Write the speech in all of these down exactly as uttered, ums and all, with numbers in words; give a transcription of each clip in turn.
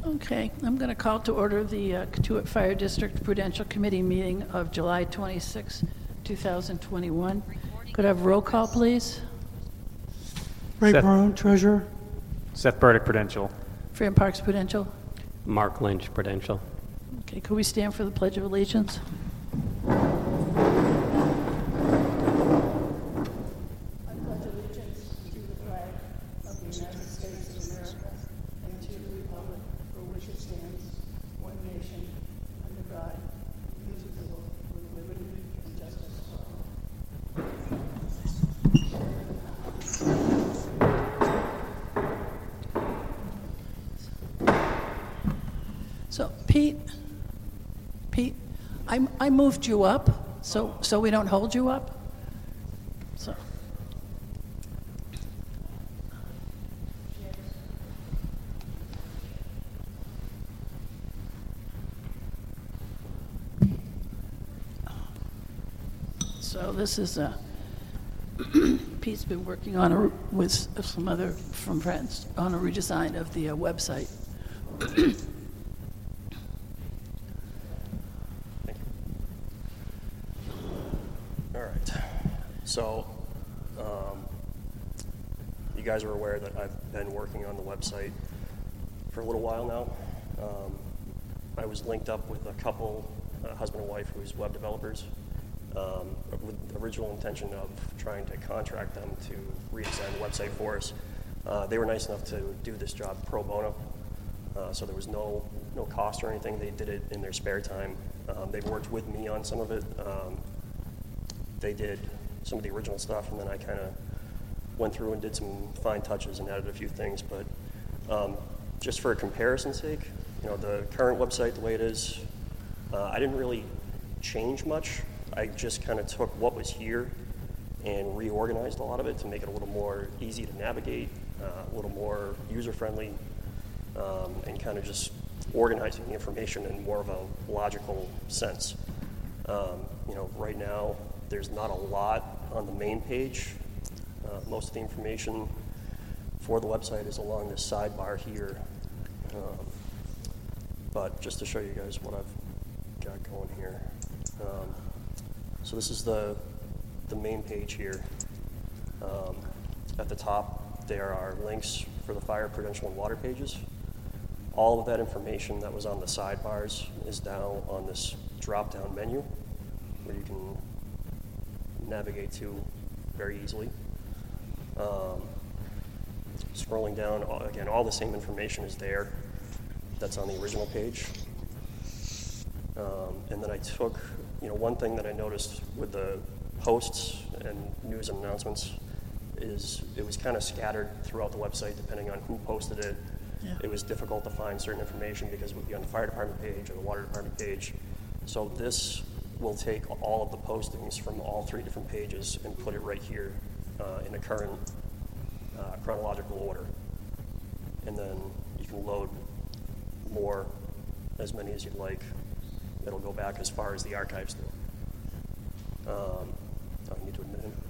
Okay, I'm going to call to order the uh, Katuitt Fire District Prudential Committee meeting of July twenty-sixth, two thousand twenty-one. Could I have roll call, please? Ray Seth- Perone, Treasurer. Seth Burdick, Prudential. Freedom Parks Prudential. Mark Lynch, Prudential. Okay, could we stand for the Pledge of Allegiance? So, Pete, Pete, I, I moved you up, so, so we don't hold you up. So. So this is a, Pete's been working on a, with some other, from friends, on a redesign of the uh, website. All right. So, um, you guys are aware that I've been working on the website for a little while now. Um, I was linked up with a couple, uh, husband and wife, who's web developers, um, with the original intention of trying to contract them to redesign the website for us. Uh, they were nice enough to do this job pro bono, uh, so there was no no cost or anything. They did it in their spare time. Um, they've worked with me on some of it. Um, they did some of the original stuff, and then I kind of went through and did some fine touches and added a few things. But um, just for a comparison's sake, you know, the current website, the way it is, uh, I didn't really change much. I just kind of took what was here and reorganized a lot of it to make it a little more easy to navigate, uh, a little more user-friendly, um, and kind of just organizing the information in more of a logical sense. Um, you know, right now, there's not a lot on the main page. Uh, most of the information for the website is along this sidebar here. Um, but just to show you guys what I've got going here. Um, so this is the, the main page here. Um, at the top, there are links for the fire, prudential, and water pages. All of that information that was on the sidebars is now on this drop-down menu where you can navigate to very easily. Um, scrolling down, again, all the same information is there that's on the original page. Um, and then I took, you know, one thing that I noticed with the posts and news and announcements is it was kind of scattered throughout the website depending on who posted it. Yeah. It was difficult to find certain information because it would be on the fire department page or the water department page. So this will take all of the postings from all three different pages and put it right here uh, in a current uh, chronological order. And then you can load more, as many as you'd like. It'll go back as far as the archives do. Um, I need to admit it.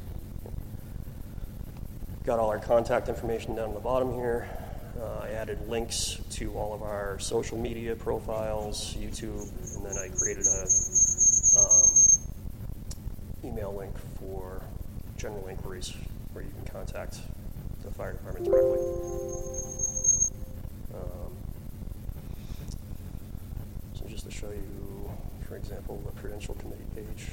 Got all our contact information down on the bottom here. Uh, I added links to all of our social media profiles, YouTube, and then I created a um, email link for general inquiries where you can contact the fire department directly. Um, so just to show you, for example, the Prudential Committee page.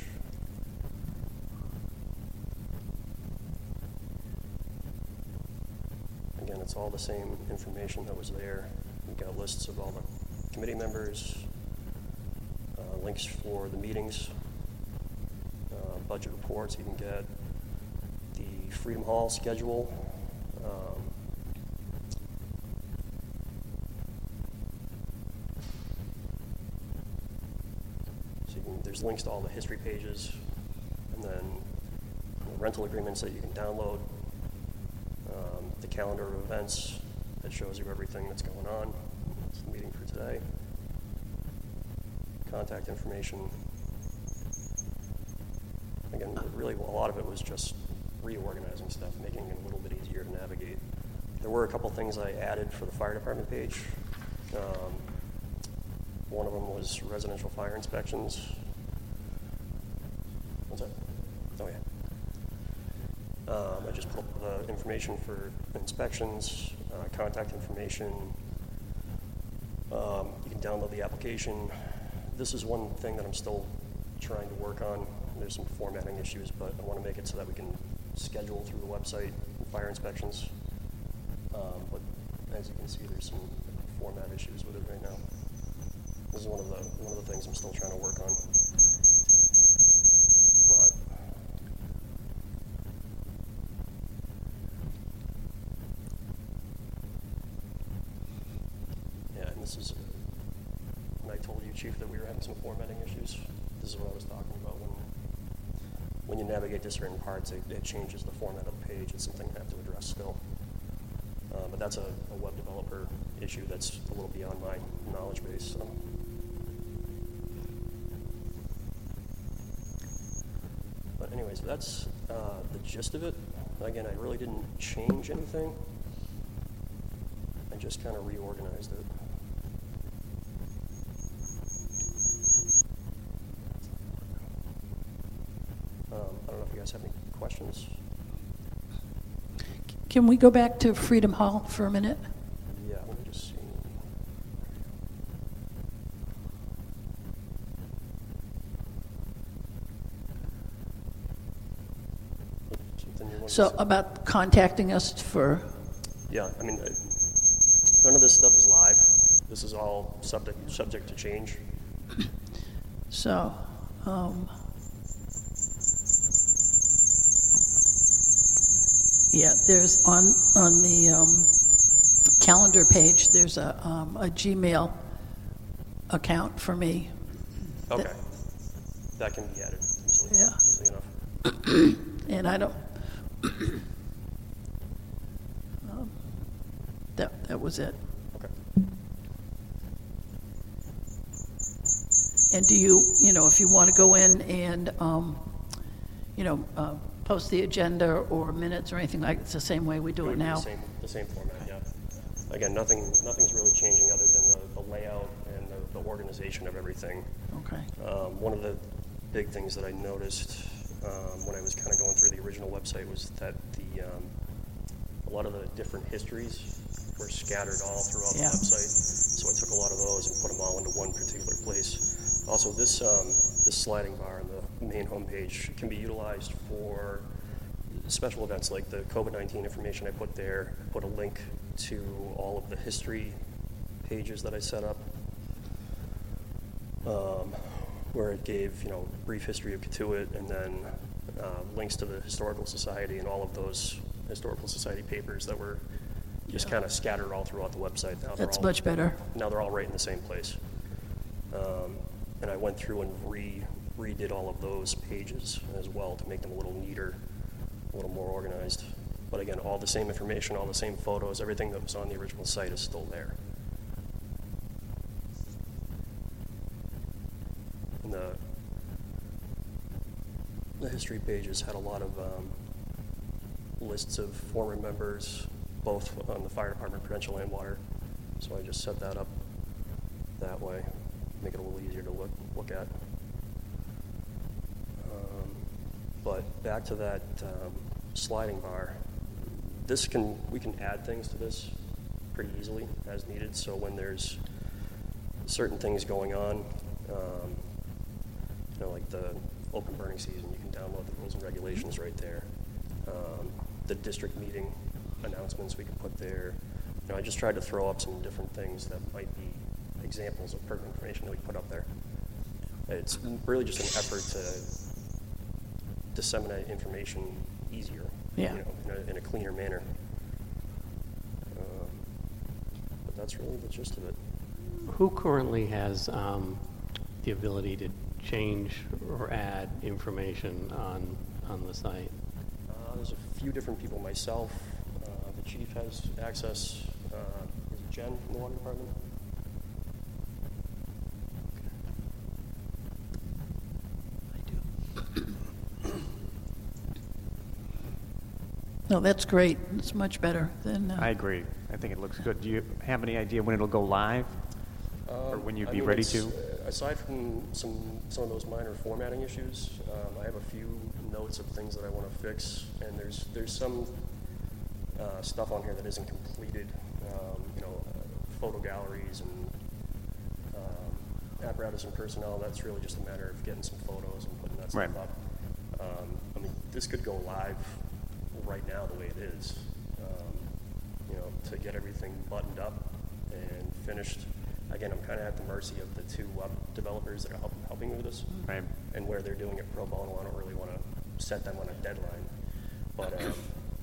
Again, it's all the same information that was there. We've got lists of all the committee members, uh, links for the meetings, uh, budget reports you can get, the Freedom Hall schedule. Um, so you can, there's links to all the history pages, and then you know, rental agreements that you can download. Um, the calendar of events that shows you everything that's going on. It's the meeting for today. Contact information. Again, really a lot of it was just reorganizing stuff, making it a little bit easier to navigate. There were a couple things I added for the fire department page. Um, one of them was residential fire inspections. What's that? Oh, yeah. Um, I just put up the information for inspections, uh, contact information. Um, you can download the application. This is one thing that I'm still trying to work on. There's some formatting issues, but I want to make it so that we can schedule through the website fire inspections. Um, but as you can see, there's some format issues with it right now. This is one of the one of the things I'm still trying to work on. But yeah, and this is. And I told you, Chief, that we were having some formatting issues. This is what I was talking about when when you navigate to certain parts, it, it changes the format of the page. It's something I have to address still. Uh, but that's a, a web developer issue that's a little beyond my knowledge base. So. But anyways, that's uh, the gist of it. Again, I really didn't change anything. I just kind of reorganized it. Um, I don't know if you guys have any questions. Can we go back to Freedom Hall for a minute? Yeah, let me just see. Something you want So to about contacting us for, Yeah, I mean, I, none of this stuff is live. This is all subject subject to change. so, um, yeah, there's on, on the um, calendar page, there's a, um, a Gmail account for me. Okay, that can be added easily. Yeah. Easily enough. And I don't, um, that, that was it. Okay. And do you, you know, if you want to go in and, um, you know, uh, post the agenda or minutes or anything like, it's the same way we do would it be now? The same, the same format, yeah. Again, nothing, nothing's really changing other than the, the layout and the, the organization of everything. Okay. Um, one of the big things that I noticed um, when I was kind of going through the original website was that the um, a lot of the different histories were scattered all throughout Yeah. the website. So I took a lot of those and put them all into one particular place. Also, this um, this sliding bar on the main homepage can be utilized for special events like the COVID nineteen information I put there. Put a link to all of the history pages that I set up. Um, where it gave, you know, brief history of Katuitt and then uh, links to the Historical Society and all of those Historical Society papers that were just Yeah. kind of scattered all throughout the website. Now they're That's all, much better. Now they're all right in the same place. Um, and I went through and re redid all of those pages as well to make them a little neater, a little more organized. But again, all the same information, all the same photos, everything that was on the original site is still there. And the, the history pages had a lot of um, lists of former members, both on the fire department, Prudential, and water. So I just set that up that way, make it a little easier to look look at. Um, but back to that um, sliding bar. This can we can add things to this pretty easily as needed. So when there's certain things going on. Um, You know, like the open burning season, you can download the rules and regulations right there. Um, the district meeting announcements we can put there. You know, I just tried to throw up some different things that might be examples of pertinent information that we put up there. It's really just an effort to disseminate information easier, Yeah. you know, in a, in a cleaner manner. Um, but that's really the gist of it. Who currently has um, the ability to change or add information on on the site? Uh, there's a few different people. Myself, uh, the chief has access. Uh, is it Jen from the water department? No, that's great. It's much better than, I uh, agree. I think it looks good. Do you have any idea when it'll go live? Or Um, when you'd I be mean, ready it's, to? uh, Aside from some, some of those minor formatting issues, um, I have a few notes of things that I want to fix, and there's, there's some uh, stuff on here that isn't completed, um, you know, uh, photo galleries and um, apparatus and personnel. That's really just a matter of getting some photos and putting that stuff Right. up. Um, I mean, this could go live right now the way it is, um, you know, to get everything buttoned up and finished. Again, I'm kind of at the mercy of the two web developers that are help, helping me with this, Right. and where they're doing it pro bono. I don't really want to set them on a deadline, but um,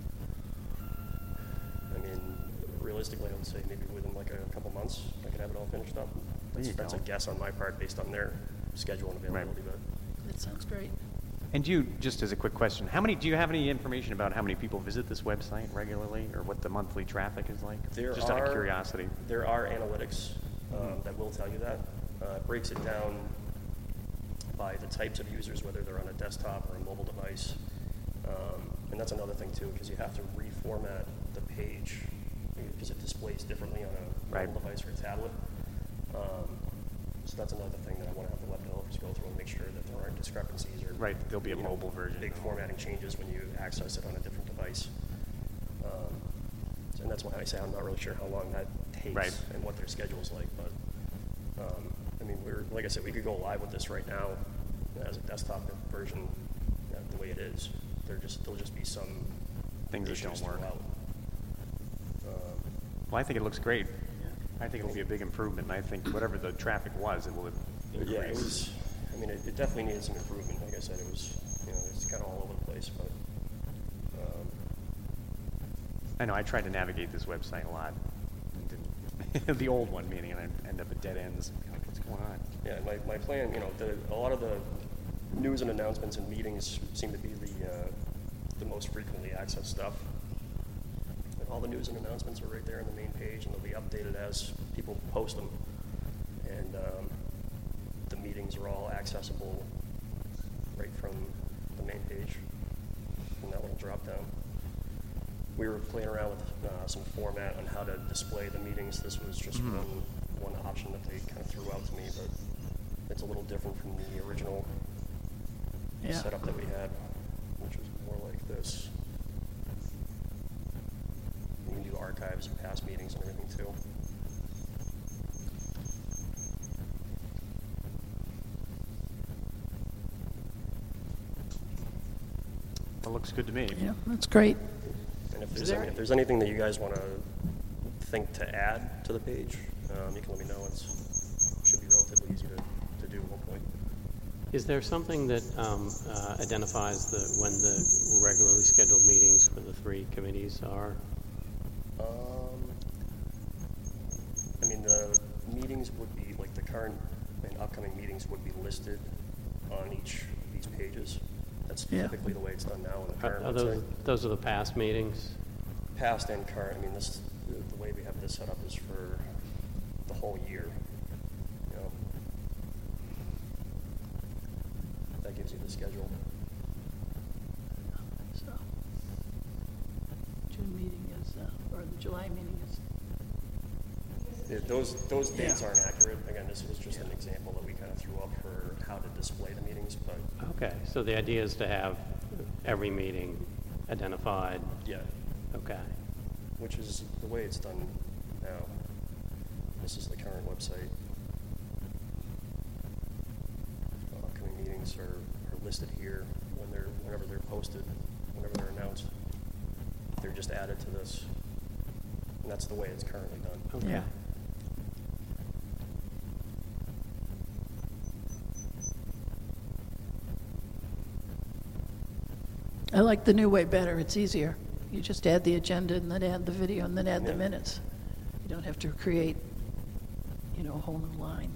I mean, realistically, I would say maybe within like a couple months, I could have it all finished up. That's, There you that's a go. guess on my part based on their schedule and Right. availability. But That sounds great. And you, just as a quick question, how many, do you have any information about how many people visit this website regularly, or what the monthly traffic is like? There Just out are- of curiosity. There are analytics um, that will tell you that. Uh, it breaks it down by the types of users, whether they're on a desktop or a mobile device. Um, and that's another thing too, because you have to reformat the page because it displays differently on a Right. mobile device or a tablet. Um, so that's another thing that I want to have the web developers go through and make sure that there aren't discrepancies or Right, there'll be a you know, mobile version. big formatting changes when you access it on a different device. Um, so- and that's why I say I'm not really sure how long that takes Right. and what their schedule's like. But um, I mean, we're like I said, we could go live with this right now as a desktop version, uh, the way it is. There just there'll just be some Things that issues don't work. throughout. Um, Well, I think it looks great. I think it'll be a big improvement, and I think whatever the traffic was, it will increase. Yeah, it was. I mean, it, it definitely needed some improvement. Like I said, it was. You know, it's kind of all over the place, but. Um, I know, I tried to navigate this website a lot. and didn't- The old one, meaning, and I end up at dead ends. Like, what's going on? yeah, my, my plan. You know, the, a lot of the news and announcements and meetings seem to be the uh, the most frequently accessed stuff. And all the news and announcements are right there on the main page, and they'll be updated as people post them. And um, the meetings are all accessible right from the main page, from that little drop down. We were playing around with uh, some format on how to display the meetings. This was just Mhm. one one option that they kind of threw out to me, but it's a little different from the original Yeah. setup that we had, which was more like this. You can do archives of past meetings and everything too. It looks good to me. Yeah, that's great. And if Is there's, there- any, if there's anything that you guys want to think to add to the page, um, you can let me know. It's should be relatively easy to, to do at one point. Is there something that um, uh, identifies the, when the regularly scheduled meetings for the three committees are? Um, I mean, the meetings would be, like the current and upcoming meetings would be listed on each of these pages. That's Yeah. typically the way it's done now in the Are current are those, website. those are the past meetings? Past and current, I mean, this, the, the way we have this set up is for the whole year, you know. That gives you the schedule. So, June meeting is, uh, or the July meeting is, Yeah, those, those dates Yeah. aren't accurate. Again, this was just an example that we kind of threw up for how to display the meetings, but Okay, so the idea is to have every meeting identified? yeah, Okay. which is the way it's done now. This is the current website. Uh, Upcoming meetings are, are listed here when they're, whenever they're posted, whenever they're announced. They're just added to this. And that's the way it's currently done. Okay. yeah. I like the new way better. It's easier. You just add the agenda and then add the video and then add the Yeah. minutes. You don't have to create, you know, a whole new line.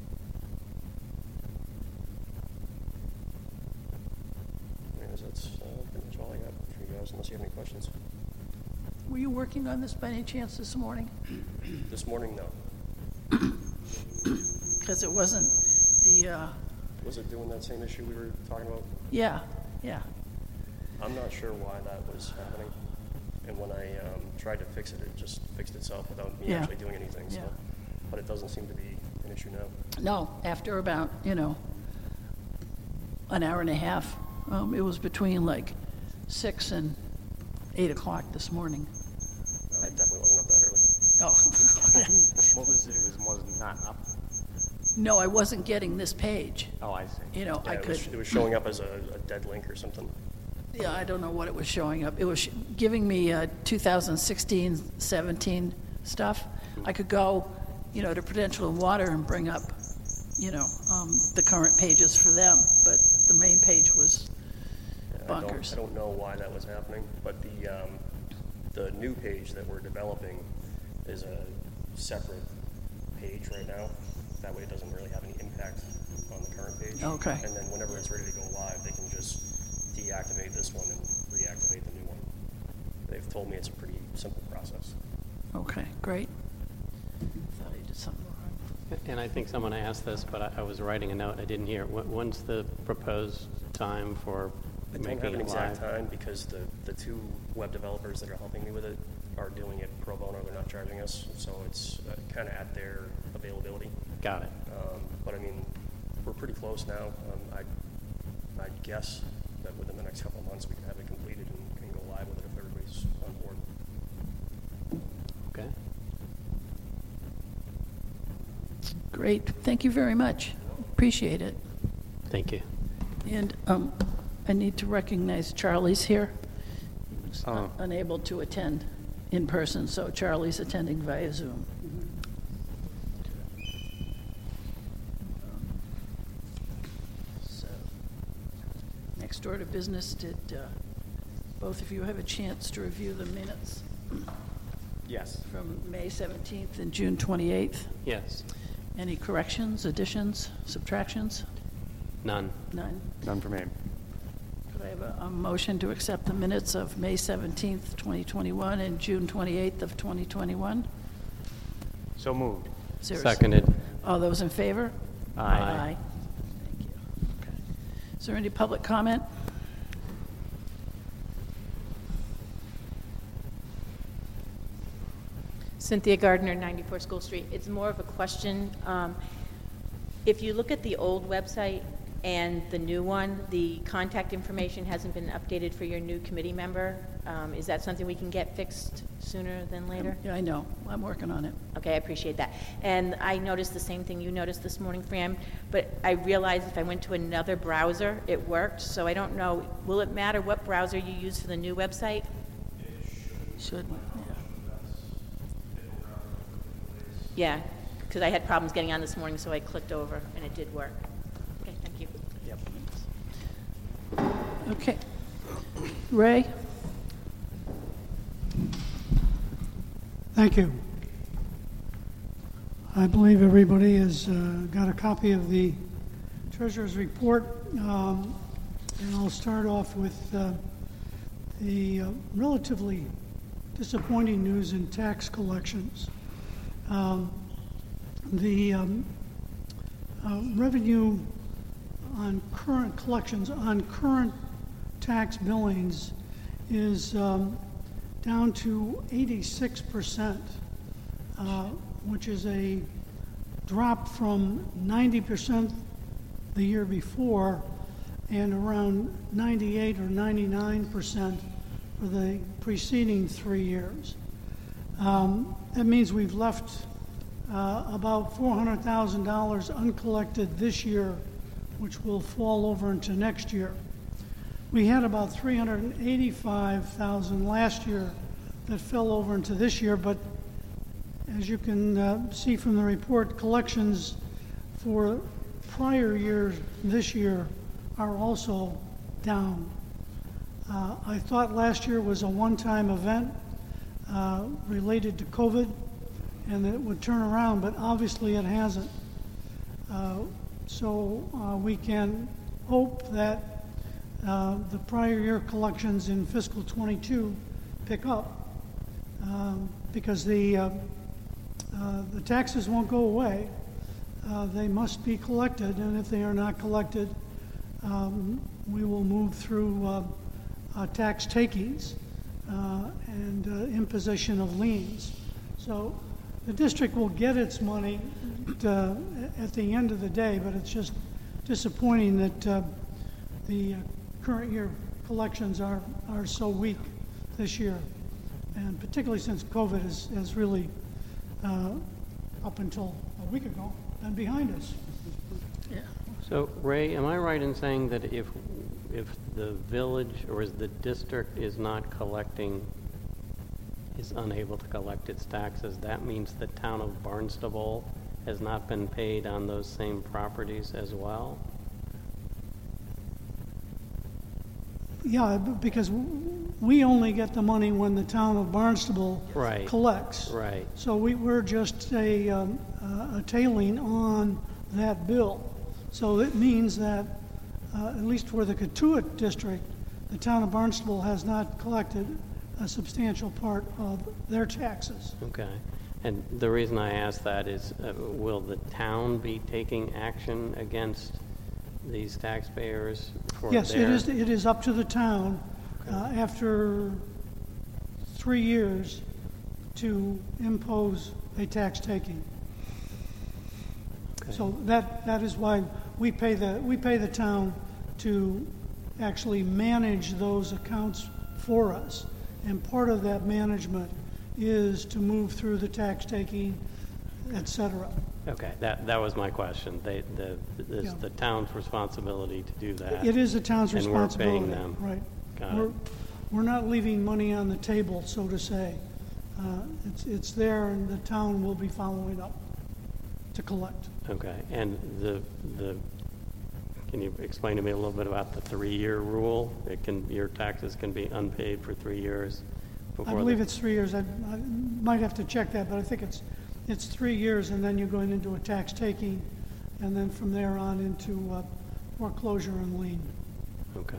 Anyways, that's uh, pretty much all I got for you guys, unless you have any questions. Were you working on this by any chance this morning? This morning, no. Because it wasn't the, uh, Was it doing that same issue we were talking about? yeah, yeah. I'm not sure why that was happening. And when I um, tried to fix it, it just fixed itself without me Yeah. actually doing anything, so. Yeah. But it doesn't seem to be an issue now. No, after about, you know, an hour and a half, um, it was between like six and eight o'clock this morning. I definitely wasn't up that early. Oh, What was it? It was, was not up? no, I wasn't getting this page. Oh, I see. You know, Yeah, I it could, was, it was showing up as a, a dead link or something. yeah, I don't know what it was showing up. It was sh- giving me uh, two thousand sixteen, seventeen stuff. I could go, you know, to Prudential and Water and bring up, you know, um, the current pages for them, but the main page was Yeah, I don't- bonkers. I don't know why that was happening, but the, um, the new page that we're developing is a separate page right now. That way it doesn't really have any impact on the current page. Okay. And then whenever it's ready to go live, they can just deactivate this one and reactivate the new one. They've told me it's a pretty simple process. Okay, great. Thought I did something wrong. And I think someone asked this, but I, I was writing a note, I didn't hear it. When- When's the proposed time for I don't making have an it exact live? time because the, the two web developers that are helping me with it are doing it pro bono. They're not charging us, so it's uh, kind of at their availability. Got it. Um, but I mean, we're pretty close now. Um, I, I guess that within the next couple of months we can have it completed and, and go live with it if everybody's on board. Okay. Great, thank you very much. Appreciate it. Thank you. And um, I need to recognize Charlie's here. He was Oh. unable to attend in person, so Charlie's attending via Zoom. So, next order of business, did uh, both of you have a chance to review the minutes Yes. from May seventeenth and June twenty-eighth? Yes. Any corrections, additions, subtractions? None. None. None for me. Could I have a, a motion to accept the minutes of May seventeenth, twenty twenty-one, and June twenty-eighth of twenty twenty-one? So moved. Is there a s- Seconded. All those in favor? Aye. Thank you. Okay. Is there any public comment? Cynthia Gardner, ninety-four School Street. It's more of a question. Um, If you look at the old website and the new one, the contact information hasn't been updated for your new committee member. Um, Is that something we can get fixed sooner than later? Yeah, I know. I'm working on it. Okay, I appreciate that. And I noticed the same thing you noticed this morning, Fran, but I realized if I went to another browser, it worked. So I don't know, will it matter what browser you use for the new website? Should, yeah. Yeah, because I had problems getting on this morning, so I clicked over, and it did work. Okay, thank you. Yep. Okay. Ray? Thank you. I believe everybody has uh, got a copy of the treasurer's report. Um, and I'll start off with uh, the uh, relatively disappointing news in tax collections. Um, the um, uh, revenue on current collections on current tax billings is um, down to eighty-six percent, uh, which is a drop from ninety percent the year before and around ninety-eight or ninety-nine percent for the preceding three years. Um, that means we've left uh, about four hundred thousand dollars uncollected this year, which will fall over into next year. We had about three hundred eighty-five thousand dollars last year that fell over into this year, but as you can uh, see from the report, collections for prior years this year are also down. Uh, I thought last year was a one-time event uh, related to COVID and that it would turn around, but obviously it hasn't. Uh, so uh, we can hope that uh, the prior year collections in fiscal twenty-two pick up um, because the uh, uh, the taxes won't go away. Uh, they must be collected, and if they are not collected, um, we will move through uh, uh, tax takings uh, and uh, imposition of liens. So the district will get its money uh, at the end of the day, but it's just disappointing that uh, the uh, current year collections are, are so weak this year, and particularly since COVID has, has really, uh, up until a week ago, been behind us. Yeah. So, Ray, am I right in saying that if, if the village or is the district is not collecting, is unable to collect its taxes, that means the town of Barnstable has not been paid on those same properties as well? Yeah, b- because w- we only get the money when the town of Barnstable Right. collects. Right. So we, we're just a, um, uh, a tailing on that bill. So it means that, uh, at least for the Katuitt district, the town of Barnstable has not collected a substantial part of their taxes. Okay. And the reason I ask that is, uh, will the town be taking action against these taxpayers for Yes, it their... is, it is up to the town, uh, after three years to impose a tax taking. Okay. So that, that is why we pay the, we pay the town to actually manage those accounts for us. And part of that management is to move through the tax taking, et cetera. Okay, that, that was my question. They, the, it's Yeah. the town's responsibility to do that. It is the town's And we're responsibility. paying them. Right. Got We're, it. we're not leaving money on the table, so to say. Uh, It's, it's there, and the town will be following up to collect. Okay, and the, the, can you explain to me a little bit about the three-year rule? It can, your taxes can be unpaid for three years before... I believe the- it's three years. I, I might have to check that, but I think it's, it's three years, and then you're going into a tax taking, and then from there on into uh, foreclosure and lien. Okay.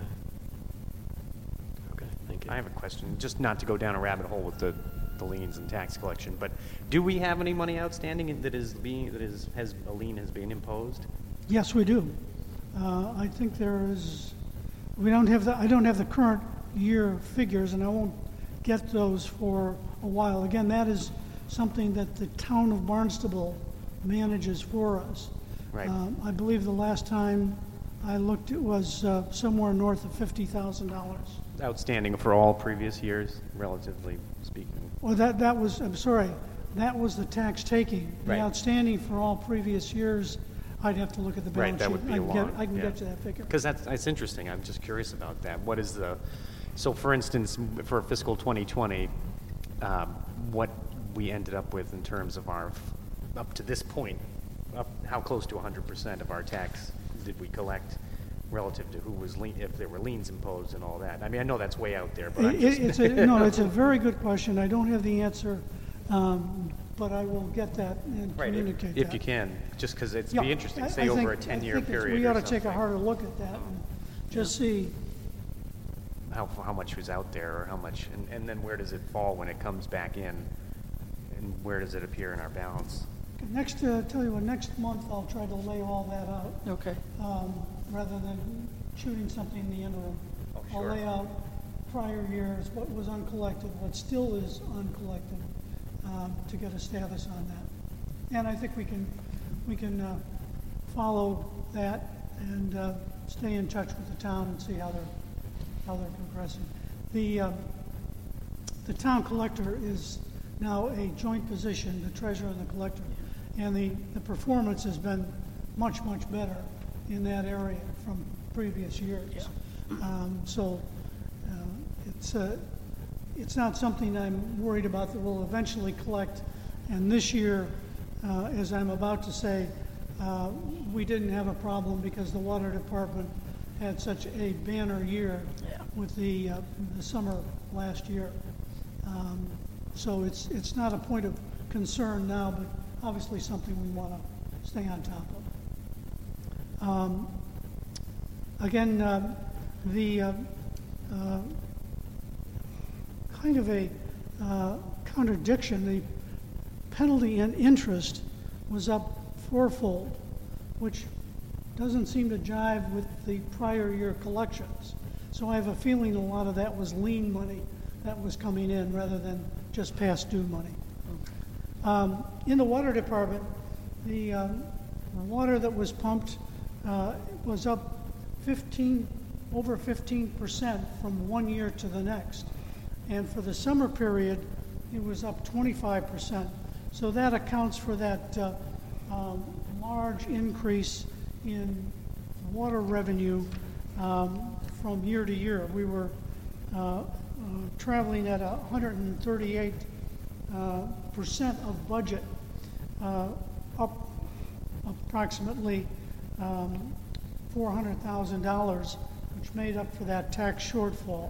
Okay, thank you. I have a question, just not to go down a rabbit hole with the, the liens and tax collection, but do we have any money outstanding that is being, that is, has, a lien has been imposed? Yes, we do. Uh, I think there is, we don't have the, I don't have the current year figures, and I won't get those for a while. Again, that is something that the town of Barnstable manages for us. Right. Um, I believe the last time I looked, it was uh, somewhere north of fifty thousand dollars. Outstanding for all previous years, relatively speaking. Well, that, that was, I'm sorry, that was the tax taking. The Right. outstanding for all previous years, I'd have to look at the Right, balance that sheet. would be I a can get- long, I can yeah. get you that figure. Because that's, that's interesting, I'm just curious about that. What is the, so for instance, for fiscal twenty twenty, um, what we ended up with in terms of our, up to this point, up, how close to one hundred percent of our tax did we collect relative to who was lien, if there were liens imposed and all that? I mean, I know that's way out there, but I'm It- just... It's a, no, it's a very good question. I don't have the answer, um, but I will get that and Right, if, communicate that. if you can, just because it'd Yeah, be interesting, I- say I over a think- I ten-year think it's- period We or ought to take a something, harder look at that and just see, how, how much was out there, or how much, and, and then where does it fall when it comes back in? And where does it appear in our balance? next, uh, tell you what, next month I'll try to lay all that out, Okay. um, rather than shooting something in the interim. Oh, I'll sure. lay out prior years, what was uncollected, what still is uncollected, um, to get a status on that. And I think we can, we can uh, follow that and uh, stay in touch with the town and see how they're, how they're progressing. The, um, the town collector is now a joint position, the treasurer and the collector, and the, the performance has been much, much better in that area from previous years. Um, so uh, it's, uh, it's not something I'm worried about that we'll eventually collect. And this year, uh, as I'm about to say, uh, we didn't have a problem because the water department had such a banner year Yeah. with the, uh, the summer last year. Um, so it's, it's not a point of concern now, but obviously something we want to stay on top of. Um, again, uh, the uh, uh, kind of a uh, contradiction, the penalty and interest was up fourfold, which doesn't seem to jive with the prior year collections. So I have a feeling a lot of that was lien money that was coming in rather than just past due money. Um, in the water department, the um, water that was pumped uh, was up fifteen, over fifteen percent from one year to the next. And for the summer period, it was up twenty-five percent. So that accounts for that uh, um, large increase in water revenue um, from year to year. We were uh, uh, traveling at one hundred thirty-eight uh, percent of budget, uh, up approximately um, four hundred thousand dollars, which made up for that tax shortfall.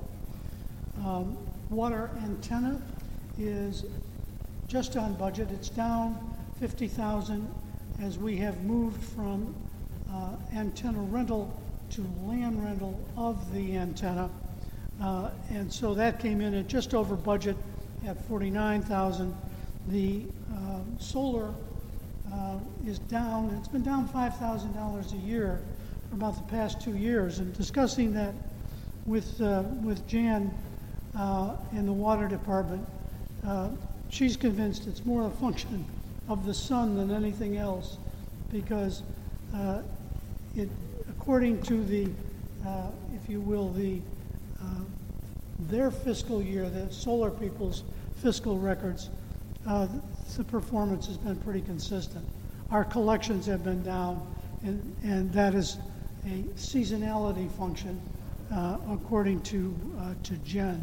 Um, water antenna is just on budget. It's down fifty thousand dollars as we have moved from uh, antenna rental to land rental of the antenna. Uh, and so that came in at just over budget at forty-nine thousand dollars. The uh, solar uh, is down. It's been down five thousand dollars a year for about the past two years. And discussing that with, uh, with Jan uh, in the water department, uh, she's convinced it's more a function of the sun than anything else, because uh, it, according to the, uh, if you will, the uh, their fiscal year, the solar people's fiscal records, uh, the performance has been pretty consistent. Our collections have been down, and, and that is a seasonality function, uh, according to uh, to Jen.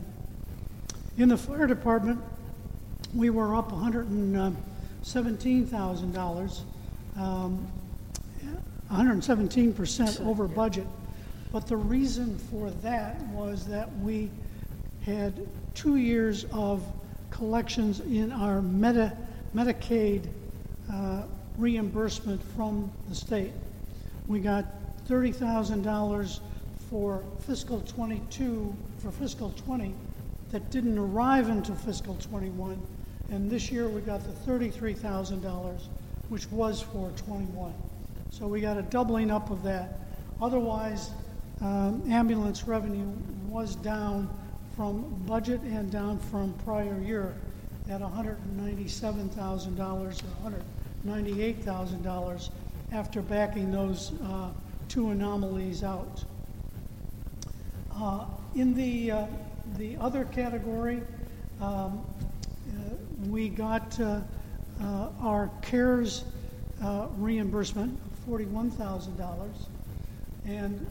In the fire department, we were up one hundred seventeen thousand dollars, um, one hundred seventeen percent over budget. But the reason for that was that we had two years of collections in our Medi- Medicaid uh, reimbursement from the state. We got thirty thousand dollars for fiscal twenty-two, for fiscal twenty, that didn't arrive until fiscal twenty-one. And this year we got the thirty-three thousand dollars, which was for twenty-one. So we got a doubling up of that. Otherwise, um, ambulance revenue was down from budget and down from prior year at one hundred ninety-seven thousand dollars or one hundred ninety-eight thousand dollars after backing those uh, two anomalies out. Uh, in the, uh, the other category, um, uh, we got uh, uh, our CARES uh, reimbursement, forty-one thousand dollars, and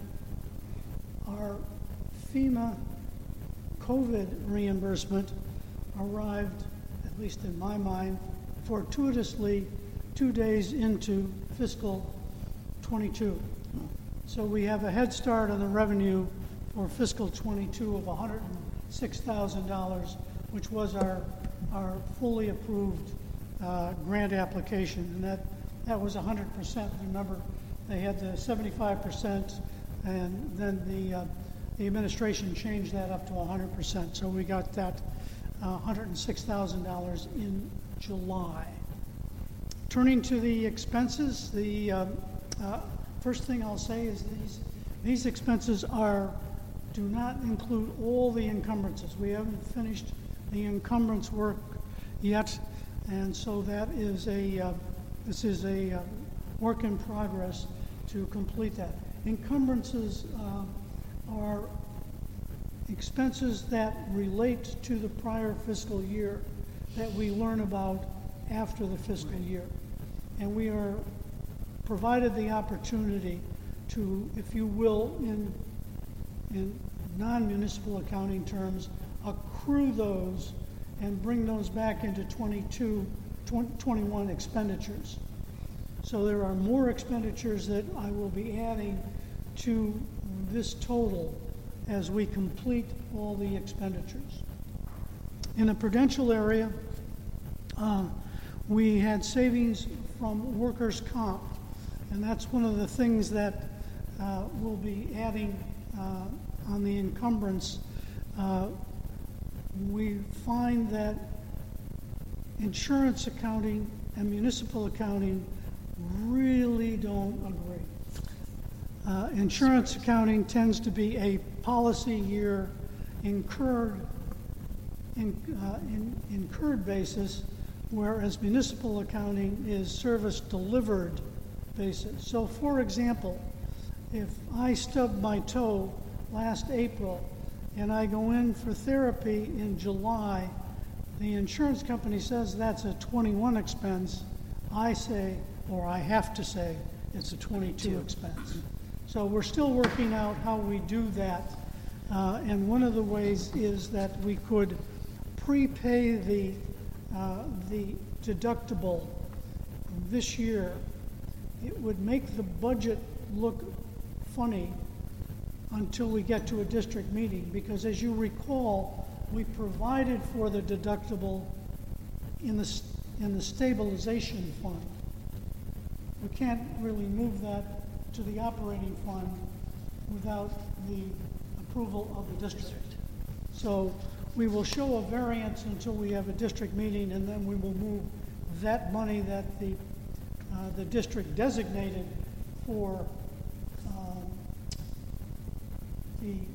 our FEMA COVID reimbursement arrived, at least in my mind, fortuitously two days into fiscal twenty-two. So we have a head start on the revenue for fiscal twenty-two of one hundred six thousand dollars, which was our, our fully approved uh, grant application. And that, that was one hundred percent. Remember, they had the seventy-five percent, and then the uh, the administration changed that up to one hundred percent. So we got that uh, one hundred six thousand dollars in July. Turning to the expenses, the uh, uh, first thing I'll say is these, these expenses are, do not include all the encumbrances. We haven't finished the encumbrance work yet, and so that is a, uh, this is a uh, work in progress to complete that. Encumbrances uh, are expenses that relate to the prior fiscal year that we learn about after the fiscal year. And we are provided the opportunity to, if you will, in, in non-municipal accounting terms, accrue those and bring those back into twenty-two, twenty-one expenditures. So there are more expenditures that I will be adding to this total as we complete all the expenditures. In the prudential area, uh, we had savings from workers' comp, and that's one of the things that uh, we'll be adding uh, on the encumbrance. Uh, we find that insurance accounting and municipal accounting really don't agree. Uh, insurance accounting tends to be a policy year incurred in, uh, in, incurred basis whereas municipal accounting is service delivered basis. So for example, if I stubbed my toe last April and I go in for therapy in July, the insurance company says that's a twenty-one expense. I say, or I have to say, it's a twenty-two expense. So we're still working out how we do that. Uh, and one of the ways is that we could prepay the, uh, the deductible this year. It would make the budget look funny until we get to a district meeting, because as you recall, we provided for the deductible in the, in the stabilization fund. We can't really move that to the operating fund without the approval of the district. So we will show a variance until we have a district meeting, and then we will move that money that the, uh, the district designated for um, the,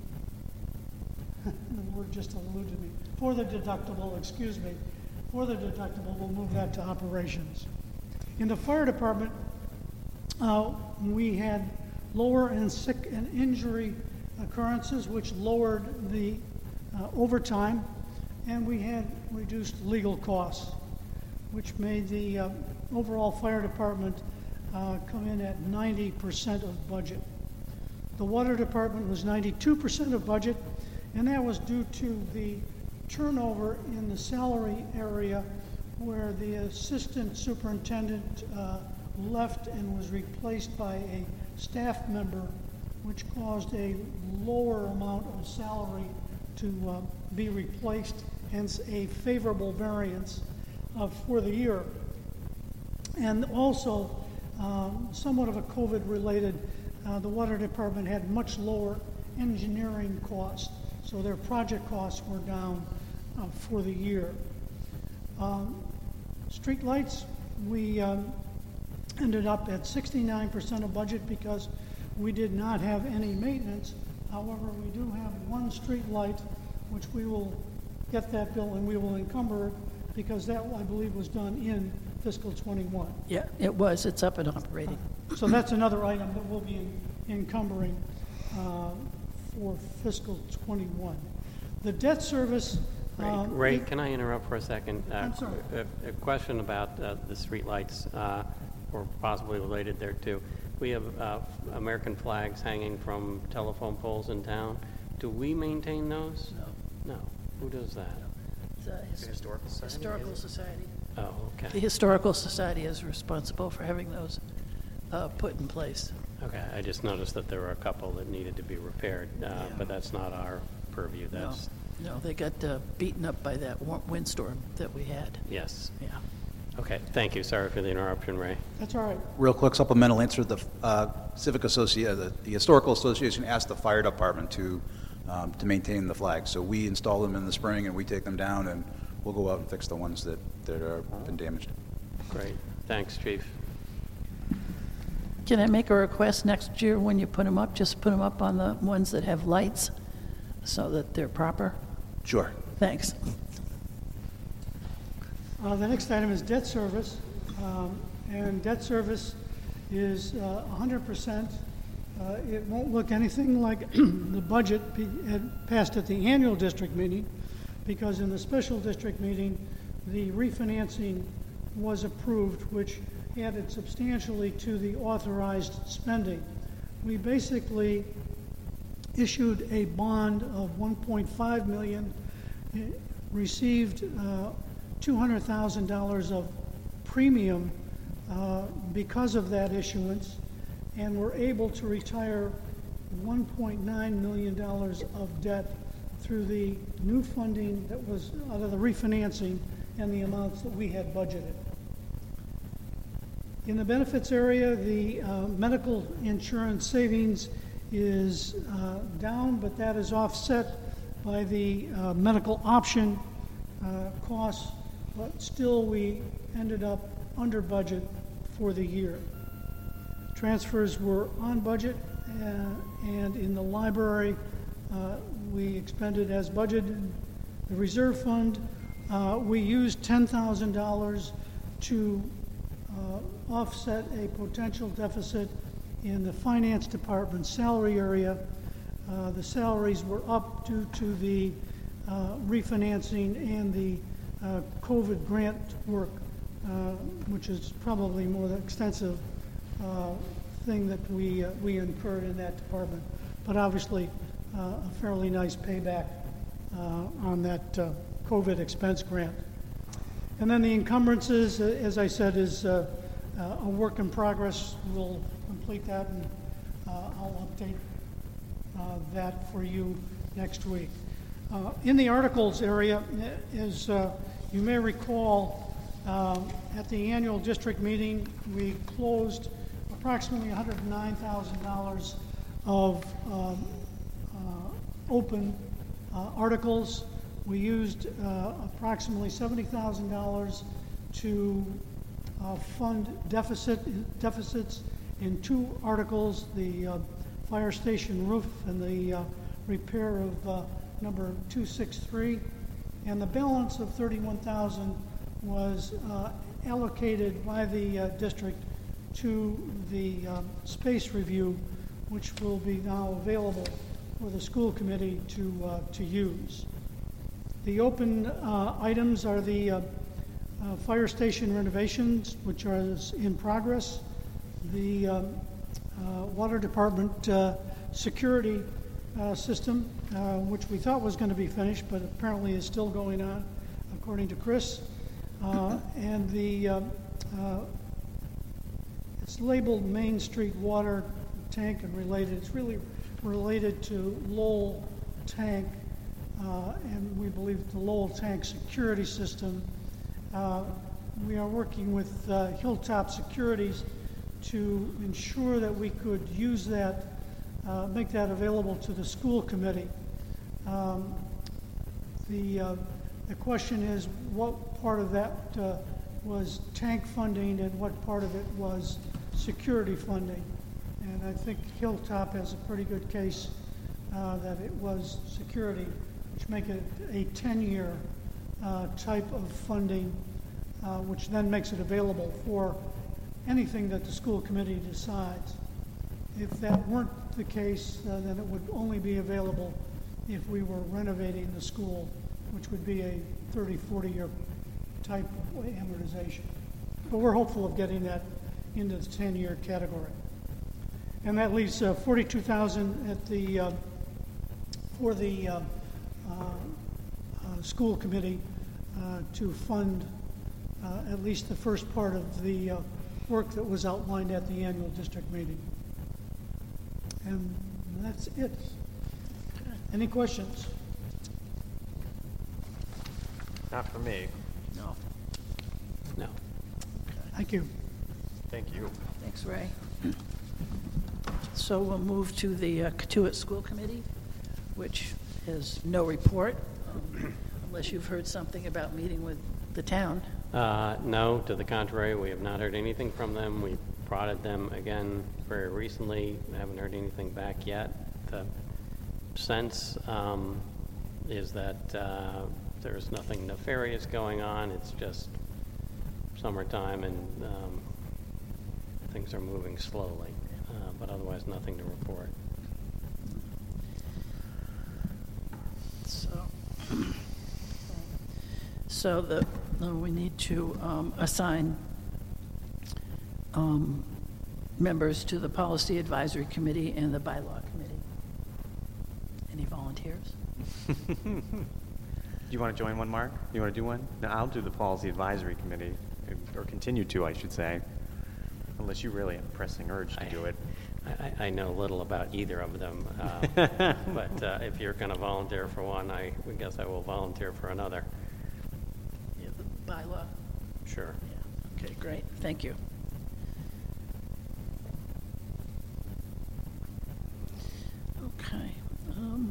the word just eluded me, for the deductible, excuse me, for the deductible, we'll move that to operations. In the fire department, uh, we had lower and sick and injury occurrences, which lowered the uh, overtime, and we had reduced legal costs, which made the uh, overall fire department uh, come in at ninety percent of budget. The water department was ninety-two percent of budget, and that was due to the turnover in the salary area where the assistant superintendent uh, left and was replaced by a staff member, which caused a lower amount of salary to uh, be replaced, hence a favorable variance uh, for the year. And also, um, somewhat of a COVID-related, uh, the water department had much lower engineering costs, so their project costs were down uh, for the year. Um, street lights, we um, ended up at sixty-nine percent of budget because we did not have any maintenance. However, we do have one street light, which we will get that bill and we will encumber it, because that, I believe, was done in fiscal twenty-one. Yeah, it was. It's up and operating. So that's another item that we'll be encumbering uh, for fiscal twenty-one. The debt service. Ray, uh, Ray, it- can I interrupt for a second? Uh, I'm sorry. A, a question about uh, the streetlights, uh, or possibly related there too. We have uh, American flags hanging from telephone poles in town. Do we maintain those? No. No. Who does that? It's a his- Historical Society? Historical Society. Oh, The okay. Historical Society is responsible for having those uh, put in place. Okay, I just noticed that there were a couple that needed to be repaired, uh, Yeah. but that's not our purview. No, That's, no, they got uh, beaten up by that wa- windstorm that we had. yes. Yeah. Okay, thank you. Sorry for the interruption, Ray. That's all right. Real quick supplemental answer, the uh, Civic Association, the the Historical Association asked the fire department to, um, to maintain the flags. So we install them in the spring and we take them down and we'll go out and fix the ones that, that have been damaged. Great. Thanks, Chief. Can I make a request next year when you put them up? Just put them up on the ones that have lights so that they're proper? Sure. Thanks. Uh, The next item is debt service, um, and debt service is uh, one hundred percent. Uh, It won't look anything like the budget be- had passed at the annual district meeting, because in the special district meeting, the refinancing was approved, which added substantially to the authorized spending. We basically issued a bond of one point five million dollars, received uh, two hundred thousand dollars of premium uh, because of that issuance, and were able to retire one point nine million dollars of debt through the new funding that was out of the refinancing and the amounts that we had budgeted. In the benefits area, the uh, medical insurance savings is uh, down, but that is offset by the uh, medical option uh, costs, but still we ended up under budget for the year. Transfers were on budget, uh, and in the library, uh, we expended as budgeted. The reserve fund Uh, We used ten thousand dollars to uh, offset a potential deficit in the finance department salary area. Uh, The salaries were up due to the uh, refinancing and the uh, COVID grant work, uh, which is probably more the extensive uh, thing that we uh, we incurred in that department. But obviously, uh, a fairly nice payback uh, on that uh, COVID expense grant. And then the encumbrances, uh, as I said, is uh, uh, a work in progress. We'll complete that, and uh, I'll update uh, that for you next week. Uh, in the articles area, as uh, you may recall, um, at the annual district meeting, we closed approximately one hundred nine thousand dollars of um, uh, open uh, articles. We used uh, approximately seventy thousand dollars to uh, fund deficit deficits in two articles, the uh, fire station roof and the uh, repair of uh, number two sixty-three. And the balance of thirty-one thousand dollars was uh, allocated by the uh, district to the um, space review, which will be now available for the school committee to, uh, to use. The open uh, items are the uh, uh, fire station renovations, which are in progress, the um, uh, water department uh, security uh, system, uh, which we thought was going to be finished, but apparently is still going on, according to Chris, uh, and the uh, uh, it's labeled Main Street water tank and related. It's really related to Lowell Tank, uh, and we believe the Lowell Tank security system. Uh, we are working with uh, Hilltop Securities to ensure that we could use that, uh, make that available to the school committee. Um, the, uh, the question is what part of that uh, was tank funding and what part of it was security funding. And I think Hilltop has a pretty good case uh, that it was security, which make it a ten-year uh, type of funding, uh, which then makes it available for anything that the school committee decides. If that weren't the case, uh, then it would only be available if we were renovating the school, which would be a thirty, forty-year type of amortization. But we're hopeful of getting that into the ten-year category. And that leaves uh, forty-two thousand dollars at the uh, for the uh, uh, uh, school committee uh, to fund uh, at least the first part of the uh, work that was outlined at the annual district meeting. And that's it. Any questions? Not for me. No. No. Thank you. Thank you. Thanks, Ray. So we'll move to the uh, Katuitt School Committee, which has no report, um, unless you've heard something about meeting with the town. Uh, no, to the contrary, we have not heard anything from them. We prodded them again very recently. Haven't heard anything back yet. The sense um, is that uh, there's nothing nefarious going on. It's just summertime and um, things are moving slowly, uh, but otherwise nothing to report. So, so the, uh, we need to um, assign um, members to the Policy Advisory Committee and the Bylaw Committee. Any volunteers? Do you want to join one, Mark? You want to do one? No, I'll do the Policy Advisory Committee, or continue to, I should say, unless you really have a pressing urge to I, do it. I, I know little about either of them, uh, but uh, if you're going to volunteer for one, I guess I will volunteer for another. Yeah, the bylaw. Sure. Yeah. Okay, great. Thank you. Okay. Um,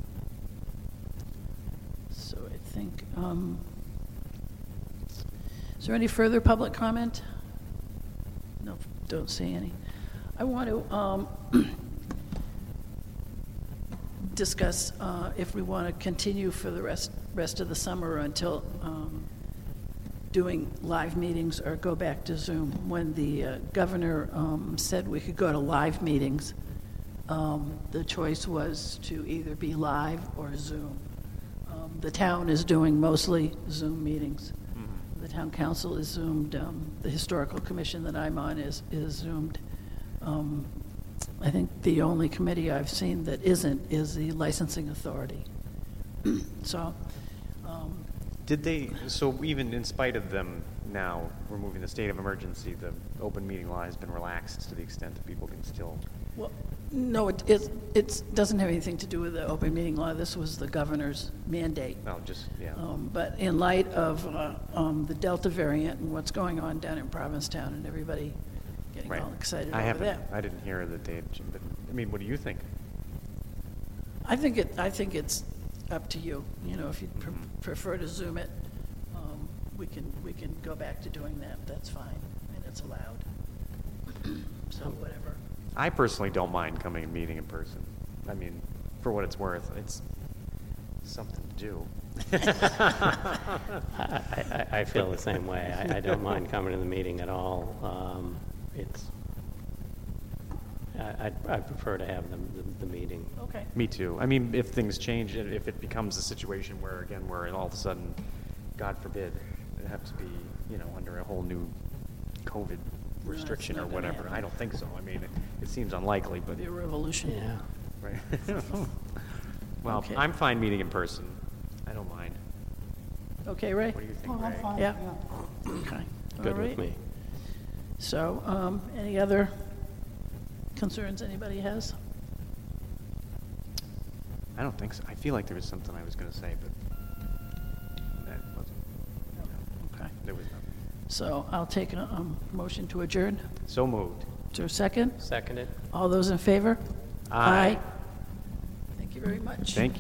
so I think, um, is there any further public comment? No, don't see any. I want to um, discuss uh, if we want to continue for the rest, rest of the summer until um, doing live meetings or go back to Zoom. When the uh, governor um, said we could go to live meetings, um, the choice was to either be live or Zoom. Um, The town is doing mostly Zoom meetings. The town council is Zoomed. Um, The historical commission that I'm on is, is Zoomed. Um, I think the only committee I've seen that isn't is the licensing authority. So, um, Did they, so even in spite of them now removing the state of emergency, the open meeting law has been relaxed to the extent that people can still, well, no, it, it, it doesn't have anything to do with the open meeting law. This was the governor's mandate. no, just, yeah. Um, But in light of uh, um, the Delta variant and what's going on down in Provincetown and everybody getting Right. all excited I over haven't, that. I didn't hear that they, had- but, I mean, what do you think? I think it, I think it's up to you. You know, if you pre- Mhm. prefer to Zoom it, um, we can, we can go back to doing that. That's fine, and it's allowed. So whatever. I personally don't mind coming and meeting in person. I mean, for what it's worth, it's something to do. I, I, I feel the same way. I, I don't mind coming to the meeting at all. Um, It's, I, I'd- I prefer to have the, the, the meeting. Okay. Me too. I mean, if things change, and if it becomes a situation where, again, where all of a sudden, God forbid, it has to be, you know, under a whole new COVID it's restriction not or gonna whatever, happen. I don't think so. I mean, it, it seems unlikely, but, Be a revolution. Yeah. right. Well, Okay. I'm fine meeting in person. I don't mind. Okay, Ray? What do you think, Oh, I'm Ray? fine, Yeah. yeah. Okay. Good All with right. me. So, um, any other concerns anybody has? I don't think so. I feel like there was something I was going to say, but that wasn't. Okay. There was nothing. So I'll take a um, motion to adjourn. So moved. Is there a second? Seconded? All those in favor? Aye. Thank you very much. Thank you.